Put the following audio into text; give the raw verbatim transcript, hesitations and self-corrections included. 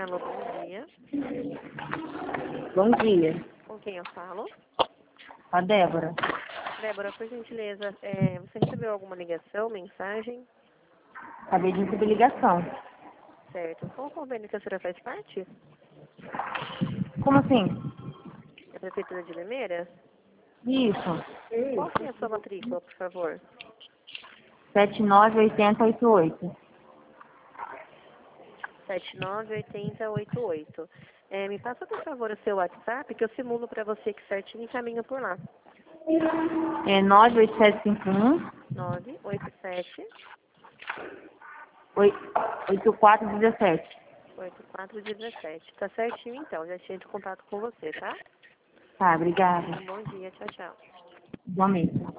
Alô, bom dia. Bom dia. Com quem eu falo? A Débora. Débora, por gentileza, é, você recebeu alguma ligação, mensagem? Acabei de receber ligação. Certo. Qual convênio que a senhora faz parte? Como assim? É a Prefeitura de Limeira? Isso. Qual que é a sua matrícula, por favor? sete nove oito zero oito oito. sete nove oito zero oito oito. É, me passa, por favor, o seu WhatsApp, que eu simulo para você que certinho e caminho por lá. É nove oito sete cinco um nove oito sete oito quatro um sete. oito quatro um sete. Tá certinho, então. Já tinha de contato com você, tá? Tá, obrigada. Um bom dia. Tchau, tchau. Igualmente.